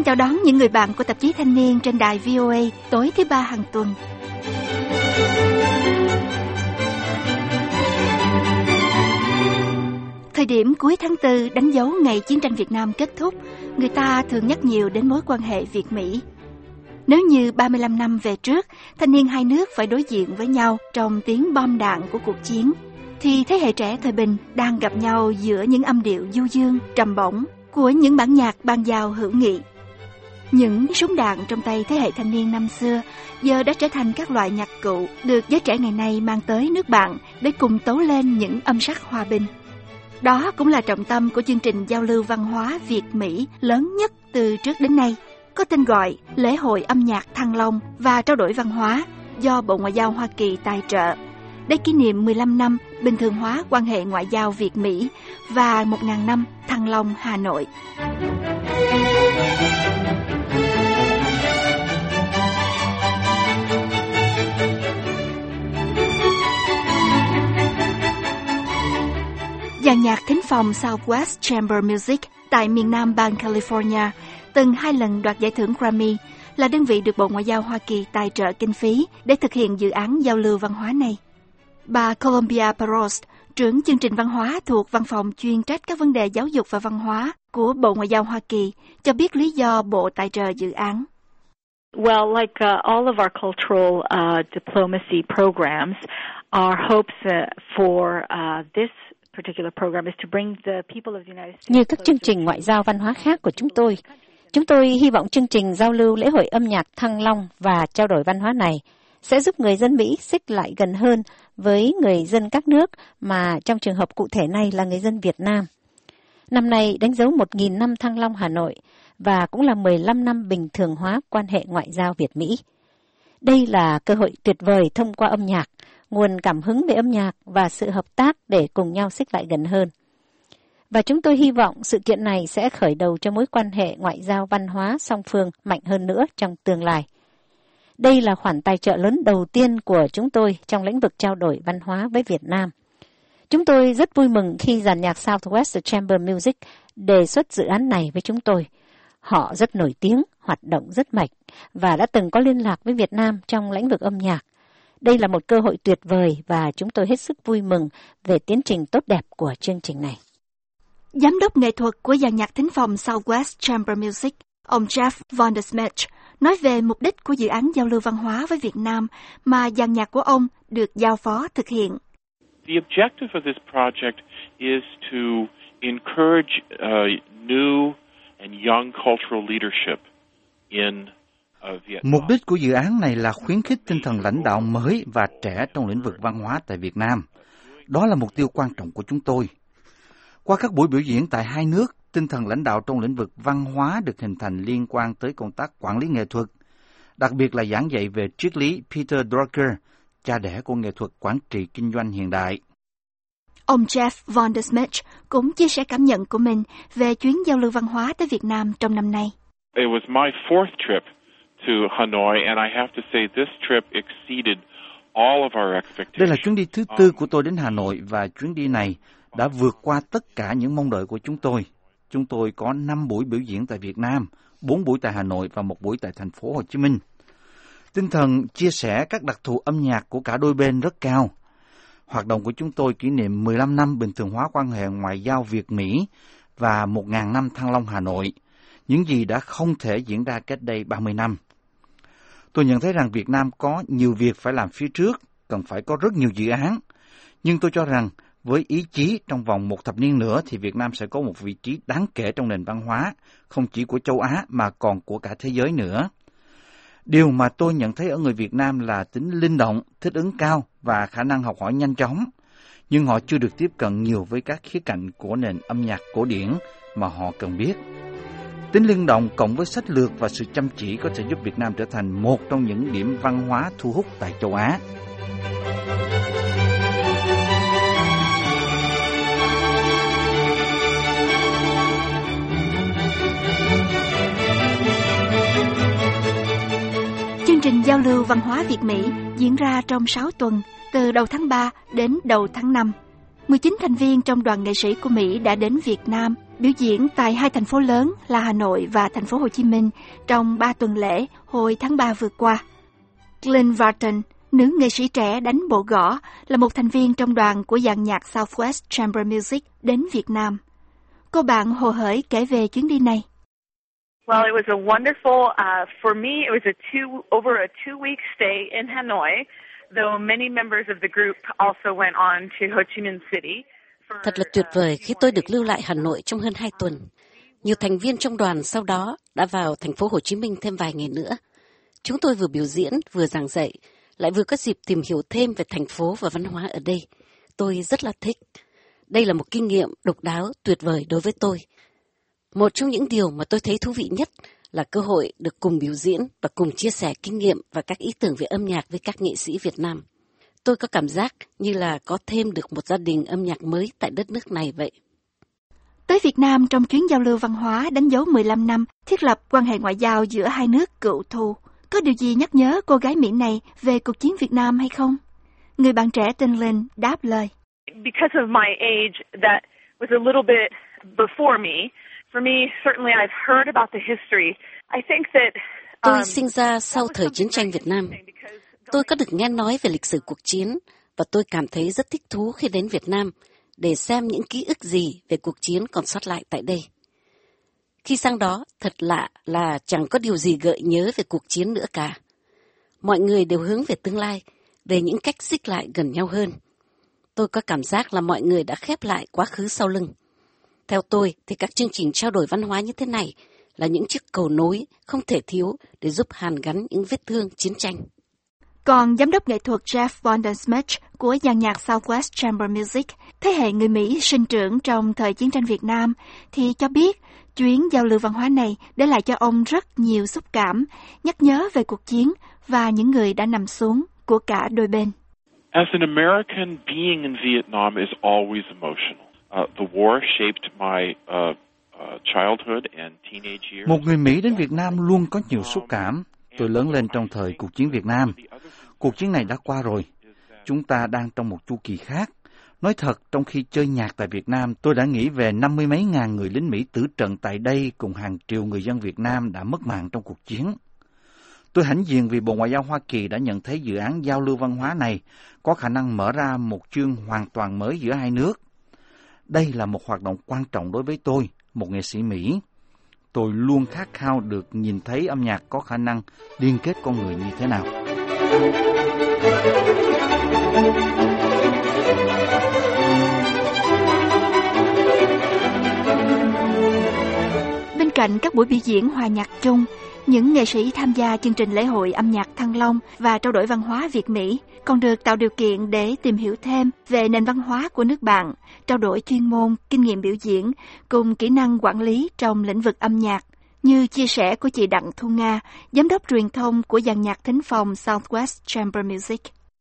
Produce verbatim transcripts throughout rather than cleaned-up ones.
Xin chào đón những người bạn của tạp chí Thanh niên trên đài vê o a tối thứ ba hàng tuần. Thời điểm cuối tháng tư đánh dấu ngày chiến tranh Việt Nam kết thúc, người ta thường nhắc nhiều đến mối quan hệ Việt-Mỹ. Nếu như ba mươi lăm năm về trước, thanh niên hai nước phải đối diện với nhau trong tiếng bom đạn của cuộc chiến, thì thế hệ trẻ thời bình đang gặp nhau giữa những âm điệu du dương, trầm bổng của những bản nhạc ban giao hữu nghị. Những súng đạn trong tay thế hệ thanh niên năm xưa giờ đã trở thành các loại nhạc cụ được giới trẻ ngày nay mang tới nước bạn để cùng tấu lên những âm sắc hòa bình. Đó cũng là trọng tâm của chương trình giao lưu văn hóa Việt-Mỹ lớn nhất từ trước đến nay, có tên gọi Lễ hội âm nhạc Thăng Long và trao đổi văn hóa do Bộ Ngoại giao Hoa Kỳ tài trợ, để kỷ niệm mười lăm năm bình thường hóa quan hệ ngoại giao Việt-Mỹ và một nghìn năm Thăng Long Hà Nội. Dàn nhạc thính phòng Southwest Chamber Music tại miền nam bang California từng hai lần đoạt giải thưởng Grammy, là đơn vị được Bộ Ngoại giao Hoa Kỳ tài trợ kinh phí để thực hiện dự án giao lưu văn hóa này. Bà Columbia Peros, trưởng chương trình văn hóa thuộc văn phòng chuyên trách các vấn đề giáo dục và văn hóa của Bộ Ngoại giao Hoa Kỳ, cho biết lý do Bộ tài trợ dự án. Well, like uh, all of our cultural uh, diplomacy programs, our hopes uh, for uh, this Như các chương trình ngoại giao văn hóa khác của chúng tôi, chúng tôi hy vọng chương trình giao lưu lễ hội âm nhạc Thăng Long và trao đổi văn hóa này sẽ giúp người dân Mỹ xích lại gần hơn với người dân các nước, mà trong trường hợp cụ thể này là người dân Việt Nam. Năm nay đánh dấu một nghìn năm Thăng Long Hà Nội và cũng là mười lăm năm bình thường hóa quan hệ ngoại giao Việt-Mỹ. Đây là cơ hội tuyệt vời thông qua âm nhạc, nguồn cảm hứng về âm nhạc và sự hợp tác để cùng nhau xích lại gần hơn. Và chúng tôi hy vọng sự kiện này sẽ khởi đầu cho mối quan hệ ngoại giao văn hóa song phương mạnh hơn nữa trong tương lai. Đây là khoản tài trợ lớn đầu tiên của chúng tôi trong lĩnh vực trao đổi văn hóa với Việt Nam. Chúng tôi rất vui mừng khi dàn nhạc Southwest Chamber Music đề xuất dự án này với chúng tôi. Họ rất nổi tiếng, hoạt động rất mạnh và đã từng có liên lạc với Việt Nam trong lĩnh vực âm nhạc. Đây là một cơ hội tuyệt vời và chúng tôi hết sức vui mừng về tiến trình tốt đẹp của chương trình này. Giám đốc nghệ thuật của dàn nhạc thính phòng Southwest Chamber Music, ông Jeff Von der Smech, nói về mục đích của dự án giao lưu văn hóa với Việt Nam mà dàn nhạc của ông được giao phó thực hiện. The objective of this project is to encourage uh, new and young cultural leadership in Mục đích của dự án này là khuyến khích tinh thần lãnh đạo mới và trẻ trong lĩnh vực văn hóa tại Việt Nam. Đó là mục tiêu quan trọng của chúng tôi. Qua các buổi biểu diễn tại hai nước, tinh thần lãnh đạo trong lĩnh vực văn hóa được hình thành liên quan tới công tác quản lý nghệ thuật, đặc biệt là giảng dạy về triết lý Peter Drucker, cha đẻ của nghệ thuật quản trị kinh doanh hiện đại. Ông Jeff Von der Smech cũng chia sẻ cảm nhận của mình về chuyến giao lưu văn hóa tới Việt Nam trong năm nay. It was my fourth trip to Hanoi, and I have to say this trip exceeded all of our expectations. Đây là chuyến đi thứ tư của tôi đến Hà Nội và chuyến đi này đã vượt qua tất cả những mong đợi của chúng tôi. Chúng tôi có năm buổi biểu diễn tại Việt Nam, bốn buổi tại Hà Nội và một buổi tại thành phố Hồ Chí Minh. Tinh thần chia sẻ các đặc thù âm nhạc của cả đôi bên rất cao. Hoạt động của chúng tôi kỷ niệm mười lăm năm bình thường hóa quan hệ ngoại giao Việt-Mỹ và một nghìn năm Thăng Long Hà Nội, những gì đã không thể diễn ra cách đây ba mươi năm. Tôi nhận thấy rằng Việt Nam có nhiều việc phải làm phía trước, cần phải có rất nhiều dự án. Nhưng tôi cho rằng với ý chí trong vòng một thập niên nữa thì Việt Nam sẽ có một vị trí đáng kể trong nền văn hóa, không chỉ của châu Á mà còn của cả thế giới nữa. Điều mà tôi nhận thấy ở người Việt Nam là tính linh động, thích ứng cao và khả năng học hỏi nhanh chóng. Nhưng họ chưa được tiếp cận nhiều với các khía cạnh của nền âm nhạc cổ điển mà họ cần biết. Tính linh động cộng với sách lược và sự chăm chỉ có thể giúp Việt Nam trở thành một trong những điểm văn hóa thu hút tại châu Á. Chương trình giao lưu văn hóa Việt-Mỹ diễn ra trong sáu tuần, từ đầu tháng ba đến đầu tháng năm. mười chín thành viên trong đoàn nghệ sĩ của Mỹ đã đến Việt Nam biểu diễn tại hai thành phố lớn là Hà Nội và thành phố Hồ Chí Minh trong ba tuần lễ hồi tháng ba vừa qua. Glenn Vartan, nữ nghệ sĩ trẻ đánh bộ gõ, là một thành viên trong đoàn của dàn nhạc Southwest Chamber Music đến Việt Nam. Cô bạn hồ hởi kể về chuyến đi này. Well, it was a wonderful, uh, for me, it was a two, over a two-week stay in Hanoi, though many members of the group also went on to Ho Chi Minh City. Thật là tuyệt vời khi tôi được lưu lại Hà Nội trong hơn hai tuần. Nhiều thành viên trong đoàn sau đó đã vào thành phố Hồ Chí Minh thêm vài ngày nữa. Chúng tôi vừa biểu diễn, vừa giảng dạy, lại vừa có dịp tìm hiểu thêm về thành phố và văn hóa ở đây. Tôi rất là thích. Đây là một kinh nghiệm độc đáo, tuyệt vời đối với tôi. Một trong những điều mà tôi thấy thú vị nhất là cơ hội được cùng biểu diễn và cùng chia sẻ kinh nghiệm và các ý tưởng về âm nhạc với các nghệ sĩ Việt Nam. Tôi có cảm giác như là có thêm được một gia đình âm nhạc mới tại đất nước này vậy. Tới Việt Nam trong chuyến giao lưu văn hóa đánh dấu mười lăm năm thiết lập quan hệ ngoại giao giữa hai nước cựu thù. Có điều gì nhắc nhớ cô gái Mỹ này về cuộc chiến Việt Nam hay không? Người bạn trẻ tên Linh đáp lời. Because of my age that was a little bit before me, for me, certainly I've heard about the history. I think that um, Tôi sinh ra sau thời chiến tranh Việt Nam. Tôi có được nghe nói về lịch sử cuộc chiến và tôi cảm thấy rất thích thú khi đến Việt Nam để xem những ký ức gì về cuộc chiến còn sót lại tại đây. Khi sang đó, thật lạ là chẳng có điều gì gợi nhớ về cuộc chiến nữa cả. Mọi người đều hướng về tương lai, về những cách xích lại gần nhau hơn. Tôi có cảm giác là mọi người đã khép lại quá khứ sau lưng. Theo tôi thì các chương trình trao đổi văn hóa như thế này là những chiếc cầu nối không thể thiếu để giúp hàn gắn những vết thương chiến tranh. Còn giám đốc nghệ thuật Jeff Bondersmith của dàn nhạc Southwest Chamber Music, thế hệ người Mỹ sinh trưởng trong thời chiến tranh Việt Nam, thì cho biết chuyến giao lưu văn hóa này để lại cho ông rất nhiều xúc cảm, nhắc nhớ về cuộc chiến và những người đã nằm xuống của cả đôi bên. As an American, being in Vietnam is always emotional. Uh, the war shaped my uh, uh, childhood and teenage years. Một người Mỹ đến Việt Nam luôn có nhiều xúc cảm. Tôi lớn lên trong thời cuộc chiến Việt Nam. Cuộc chiến này đã qua rồi. Chúng ta đang trong một chu kỳ khác. Nói thật, trong khi chơi nhạc tại Việt Nam, tôi đã nghĩ về năm mươi mấy ngàn người lính Mỹ tử trận tại đây cùng hàng triệu người dân Việt Nam đã mất mạng trong cuộc chiến. Tôi hãnh diện vì Bộ Ngoại giao Hoa Kỳ đã nhận thấy dự án giao lưu văn hóa này có khả năng mở ra một chương hoàn toàn mới giữa hai nước. Đây là một hoạt động quan trọng đối với tôi, một nghệ sĩ Mỹ. Tôi luôn khát khao được nhìn thấy âm nhạc có khả năng liên kết con người như thế nào. Bên cạnh các buổi biểu diễn hòa nhạc chung, những nghệ sĩ tham gia chương trình lễ hội âm nhạc Thăng Long và trao đổi văn hóa Việt-Mỹ còn được tạo điều kiện để tìm hiểu thêm về nền văn hóa của nước bạn, trao đổi chuyên môn, kinh nghiệm biểu diễn cùng kỹ năng quản lý trong lĩnh vực âm nhạc, như chia sẻ của chị Đặng Thu Nga, giám đốc truyền thông của dàn nhạc thính phòng Southwest Chamber Music.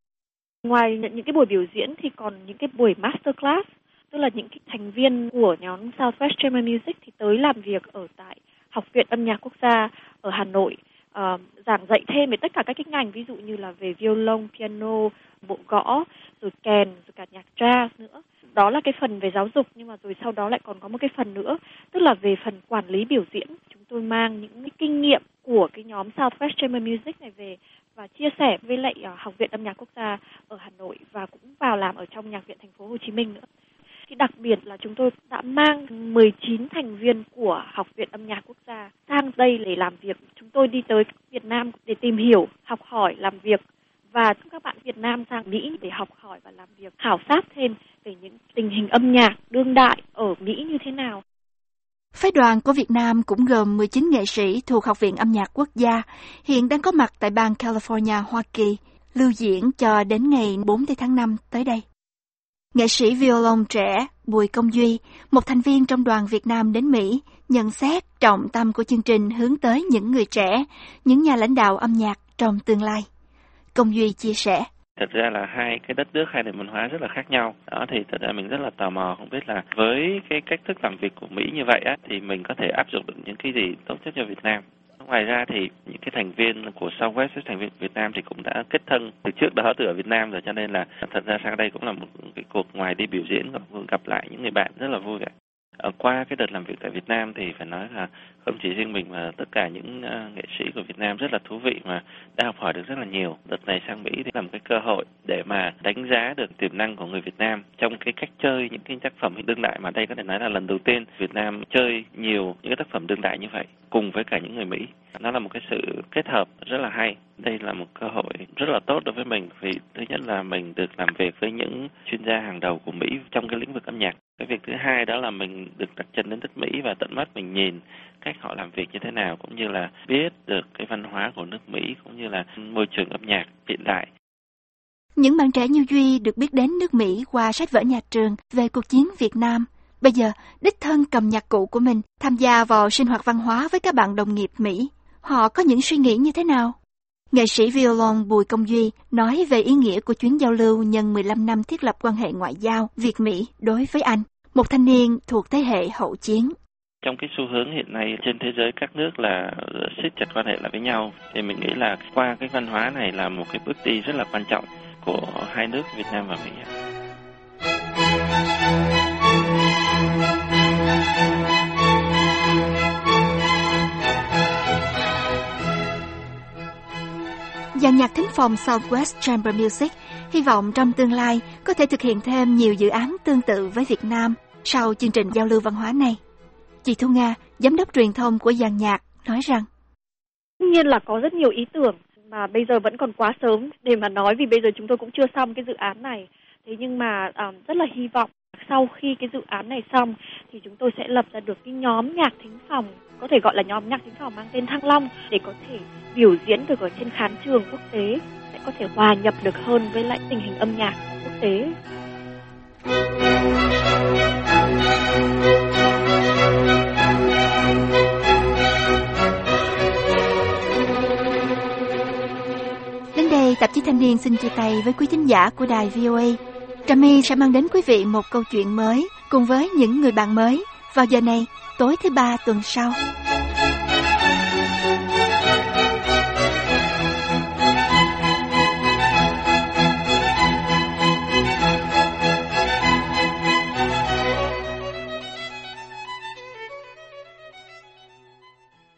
Ngoài những cái buổi biểu diễn thì còn những cái buổi masterclass, tức là những cái thành viên của nhóm Southwest Chamber Music thì tới làm việc ở tại Học viện Âm nhạc Quốc gia ở Hà Nội, uh, giảng dạy thêm về tất cả các cái ngành, ví dụ như là về violon, piano, bộ gõ, rồi kèn, rồi cả nhạc jazz nữa. Đó là cái phần về giáo dục, nhưng mà rồi sau đó lại còn có một cái phần nữa, tức là về phần quản lý biểu diễn. Chúng tôi mang những cái kinh nghiệm của cái nhóm Southwest Chamber Music này về và chia sẻ với lại uh, Học viện Âm nhạc Quốc gia ở Hà Nội và cũng vào làm ở trong Nhạc viện Thành phố Hồ Chí Minh nữa. Thì đặc biệt là chúng tôi đã mang mười chín thành viên của Học viện Âm nhạc Quốc gia sang đây để làm việc. Chúng tôi đi tới Việt Nam để tìm hiểu, học hỏi, làm việc và các bạn Việt Nam sang Mỹ để học hỏi và làm việc, khảo sát thêm về những tình hình âm nhạc đương đại ở Mỹ như thế nào. Phái đoàn của Việt Nam cũng gồm mười chín nghệ sĩ thuộc Học viện Âm nhạc Quốc gia, hiện đang có mặt tại bang California, Hoa Kỳ, lưu diễn cho đến ngày bốn tháng năm tới đây. Nghệ sĩ violon trẻ Bùi Công Duy, một thành viên trong đoàn Việt Nam đến Mỹ, nhận xét trọng tâm của chương trình hướng tới những người trẻ, những nhà lãnh đạo âm nhạc trong tương lai. Công Duy chia sẻ. Thật ra là hai cái đất nước, hai nền văn hóa rất là khác nhau. Đó thì thật ra mình rất là tò mò, không biết là với cái cách thức làm việc của Mỹ như vậy á, thì mình có thể áp dụng được những cái gì tốt nhất cho Việt Nam. Ngoài ra thì những cái thành viên của Southwest, thành viên Việt Nam thì cũng đã kết thân từ trước đó từ ở Việt Nam rồi, cho nên là thật ra sang đây cũng là một cái cuộc ngoài đi biểu diễn gặp lại những người bạn rất là vui cả. Ở qua cái đợt làm việc tại Việt Nam thì phải nói là không chỉ riêng mình mà tất cả những uh, nghệ sĩ của Việt Nam rất là thú vị mà đã học hỏi được rất là nhiều. Đợt này sang Mỹ thì là một cái cơ hội để mà đánh giá được tiềm năng của người Việt Nam trong cái cách chơi những cái tác phẩm đương đại, mà đây có thể nói là lần đầu tiên Việt Nam chơi nhiều những cái tác phẩm đương đại như vậy cùng với cả những người Mỹ. Nó là một cái sự kết hợp rất là hay. Đây là một cơ hội rất là tốt đối với mình vì thứ nhất là mình được làm việc với những chuyên gia hàng đầu của Mỹ trong cái lĩnh vực âm nhạc. Cái việc thứ hai đó là mình được đặt chân đến đất Mỹ và tận mắt mình nhìn cách họ làm việc như thế nào, cũng như là biết được cái văn hóa của nước Mỹ cũng như là môi trường âm nhạc hiện đại. Những bạn trẻ như Duy được biết đến nước Mỹ qua sách vở nhà trường về cuộc chiến Việt Nam. Bây giờ, đích thân cầm nhạc cụ của mình tham gia vào sinh hoạt văn hóa với các bạn đồng nghiệp Mỹ. Họ có những suy nghĩ như thế nào? Nghệ sĩ violon Bùi Công Duy nói về ý nghĩa của chuyến giao lưu nhân mười lăm năm thiết lập quan hệ ngoại giao Việt-Mỹ đối với anh, một thanh niên thuộc thế hệ hậu chiến. Trong cái xu hướng hiện nay trên thế giới các nước là siết chặt quan hệ lại với nhau, thì mình nghĩ là qua cái văn hóa này là một cái bước đi rất là quan trọng của hai nước Việt Nam và Mỹ. Dàn nhạc thính phòng Southwest Chamber Music hy vọng trong tương lai có thể thực hiện thêm nhiều dự án tương tự với Việt Nam sau chương trình giao lưu văn hóa này. Chị Thu Nga, giám đốc truyền thông của dàn nhạc, nói rằng tất nhiên là có rất nhiều ý tưởng mà bây giờ vẫn còn quá sớm để mà nói, vì bây giờ chúng tôi cũng chưa xong cái dự án này. Thế nhưng mà um, rất là hy vọng sau khi cái dự án này xong thì chúng tôi sẽ lập ra được cái nhóm nhạc thính phòng, có thể gọi là nhóm nhạc thính phòng mang tên Thăng Long, để có thể biểu diễn được ở trên khán trường quốc tế, sẽ có thể hòa nhập được hơn với lại tình hình âm nhạc quốc tế. Đến đây, tạp chí Thanh niên xin chia tay với quý thính giả của đài vê o a. Trà My sẽ mang đến quý vị một câu chuyện mới cùng với những người bạn mới vào giờ này tối thứ ba tuần sau.